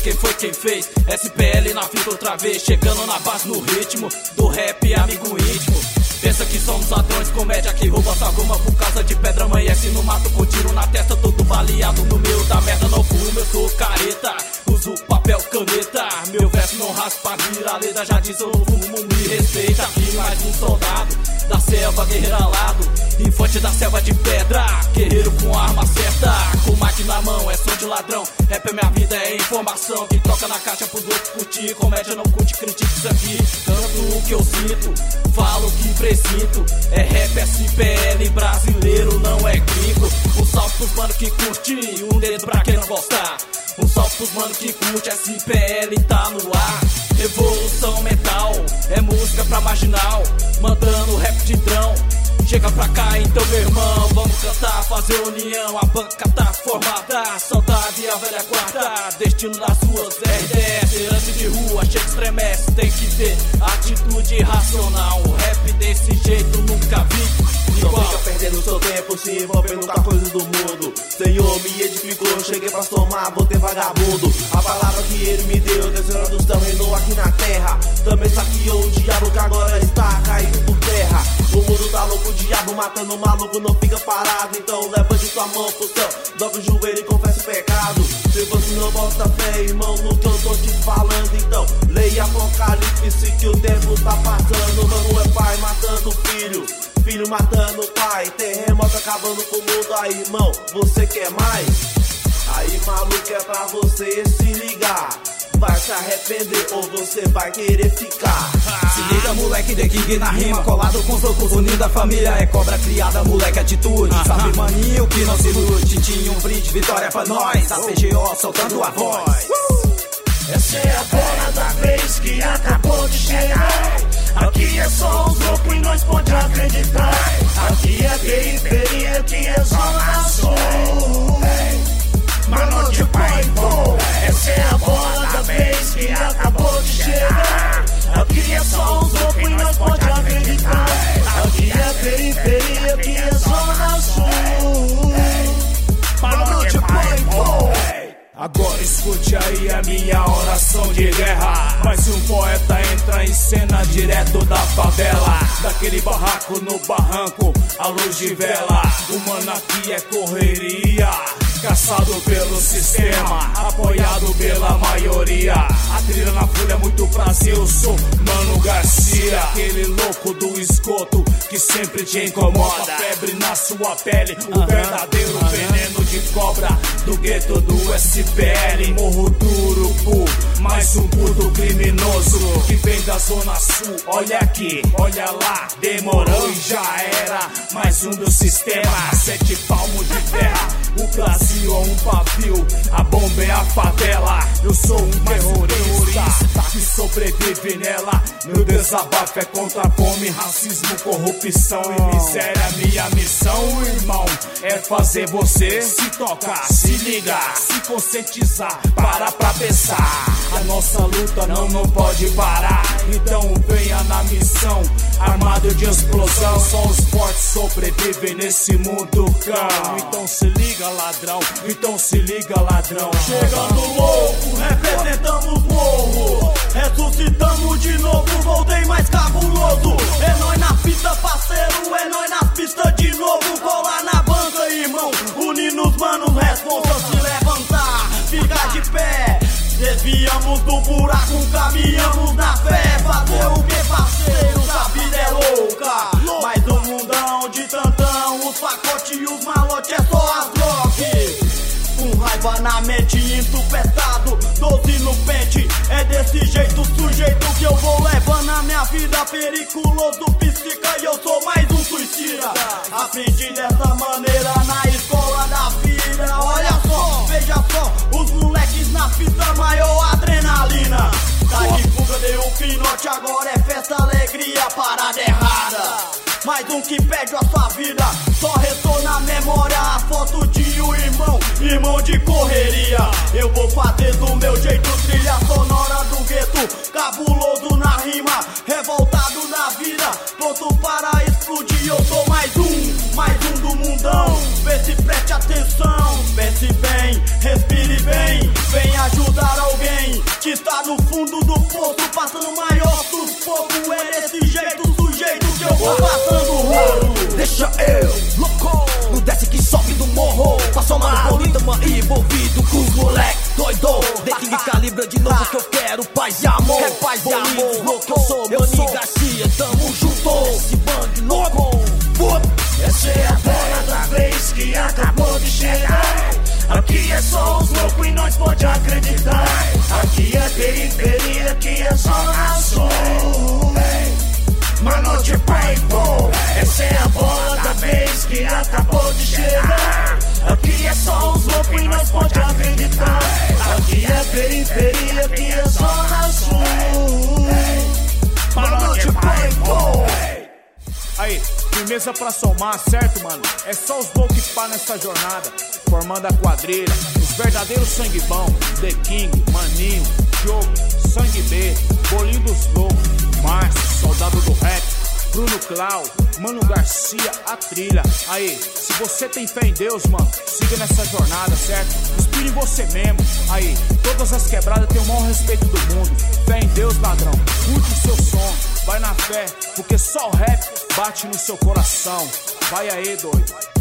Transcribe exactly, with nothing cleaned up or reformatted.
quem foi quem fez. S P L na fita outra vez, chegando na base no ritmo do rap, amigo íntimo. Pensa que somos ladrões, comédia que rouba sua goma por causa de pedra. Amanhece no mato com tiro na testa, todo baleado. No meio da merda não fumo, eu sou careta. Uso papel, caneta, meu verso não raspa, vira leda. Já disse, eu não fumo, me respeita. Aqui mais um soldado da selva, guerreiro alado, infante da selva de pedra, guerreiro com a arma certa, com mic na mão, é som de ladrão. Rap é minha vida, é informação que toca na caixa pros outros curtir. Comédia não curte, critica isso aqui. Canto o que eu sinto, falo o que presinto. É rap S P L brasileiro, não é gringo. Um salve pros mano que curte, um dedo pra quem não gostar. Um salve pros mano que curte, S P L tá no ar. Revolução mental, é música pra marginal, mandando rap de drão. Chega pra cá então, meu irmão, vamos cantar, fazer união. A banca tá formada, saudade a velha guarda, destino das ruas R D S, lance de rua, chega estremece. Tem que ter atitude racional, o rap desse jeito nunca vi. Não fica perdendo seu tempo se envolvendo com as coisas do mundo. Senhor me edificou, cheguei pra somar, vou ter vagabundo. A palavra que ele me deu, descendo do céu, reinou aqui na terra. Também saqueou o diabo que agora está caído por terra. O mundo tá louco, o diabo matando o maluco, não fica parado. Então levante sua mão pro céu, dobra o joelho e confessa o pecado. Se você não bota fé, irmão, no que eu tô te falando, então leia Apocalipse que o tempo tá passando. Mano é pai matando filho, filho matando pai, terremoto acabando com o mundo. Aí, irmão, você quer mais? Aí, maluco, é pra você se ligar. Vai se arrepender ou você vai querer ficar. Se liga, moleque, The King na rima, colado com os loucos, unindo a família. É cobra criada, moleque, atitude. Sabe, maninho, que não se ilude. Tinha um brinde, vitória pra nós. A P G O soltando a voz. Essa é a bola da vez que acabou de chegar. Aqui é só os loucos e nós pode acreditar. Aqui é periferia, aqui é zona sul. Mano de pai bom. Essa é a bola da vez que acabou de chegar. Aqui é só os loucos e nós pode acreditar. Aqui é periferia, aqui é zona sul. Mano de pai bom. Agora escute aí a minha oração de guerra. Mais um poeta entra em cena direto da favela. Daquele barraco no barranco, a luz de vela. O mano aqui é correria, caçado pelo sistema, apoiado pela maioria. A trilha na folha, muito prazer, eu sou Mano Garcia. Aquele louco do esgoto que sempre te incomoda. Febre na sua pele, o verdadeiro veneno de cobra do gueto do S P L. Morro do Urubu, mais um puto criminoso que vem da zona sul. Olha aqui, olha lá, demorou e já era. Mais um do sistema, sete palmos de terra. O Brasil é um pavio, a bomba é a favela. Eu sou um terrorista que sobrevive nela. Meu desabafo é contra a fome, racismo, corrupção e miséria. Minha missão, irmão, é fazer você se tocar, se ligar, se conscientizar, parar pra pensar. A nossa luta não, não pode parar. Então venha na missão, armado de explosão. Só os fortes sobrevivem nesse mundo cão. Então se liga, ladrão, então se liga, ladrão. Chegando louco, representamos morro. Ressuscitamos de novo, voltei mais cabuloso. É nóis na pista, parceiro, é nóis na pista de novo. Colar na banca, irmão, unindo os manos, responsa se levantar, ficar de pé. Desviamos do buraco, caminhamos na fé. Fazer o que, parceiro, a vida é louca. Mais um mundão de tantão, os pacotes e os malotes é só as Glock. Com raiva na mente, entupetado, doze no pente. É desse jeito, sujeito que eu vou levando a minha vida. Periculoso, psica e eu sou mais um suicida. Aprendi dessa maneira na escola da vida. Olha só, veja só, os moleques na pista, maior adrenalina. Tá de fuga, deu um pinote, agora é festa, alegria, parada errada. Mais um que perde a sua vida, só restou na memória a foto de um irmão, irmão de correria. Eu vou fazer do meu jeito, trilha sonora do gueto, cabuloso na rima, revoltado na vida, pronto para explodir. Eu sou mais um, mais um do mundão. Vê se preste atenção, pense bem, respire bem, vem ajudar alguém. passando maior sufoco. É desse jeito, sujeito que eu vou passando rolo. Deixa eu, louco, no desce que sobe do morro. Passou uma bonita, mano, envolvido com os moleque doido. The King calibra de novo que eu quero paz e amor. É paz e amor, louco, eu sou Mani Garcia, tamo junto. Esse bang louco, essa é a bola da vez que acabou de chegar. Aqui é só os loucos e nós pode acreditar. Aqui é periferia, aqui é zona sul. Mano de pai, pô, essa é a bola da vez que acabou de chegar. Aqui é só os loucos e nós pode acreditar. Aqui é periferia, aqui é zona sul. Mano de pai, pô. Aí, firmeza pra somar, certo, mano? É só os loucos que pá nessa jornada, formando a quadrilha. Os verdadeiros sangue bom, The King, Maninho, Diogo, Sangue B, Bolinho dos Loucos, Márcio, Soldado do Rap, Bruno Clau, Mano Garcia, a trilha. Aí, se você tem fé em Deus, mano, siga nessa jornada, certo? Inspire em você mesmo. Aí, todas as quebradas têm o maior respeito do mundo. Fé em Deus, ladrão, curte o seu som, vai na fé, porque só o rap bate no seu coração. Vai aí, doido.